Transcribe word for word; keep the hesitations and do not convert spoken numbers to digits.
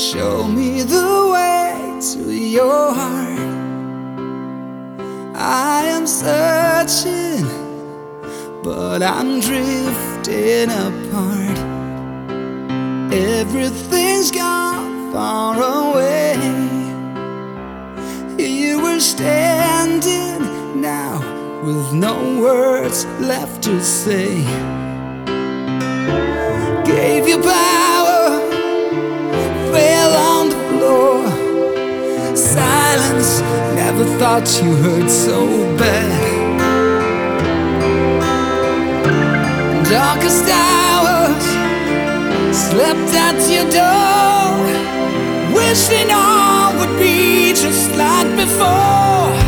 Show me the way to your heart. I am searching, but I'm drifting apart. Everything's gone far away. You were standing now with no words left to say. Gave you power, fell on the floor. Silence, never thought you hurt so bad. Darkest hours, slept at your door, wishing all would be just like before.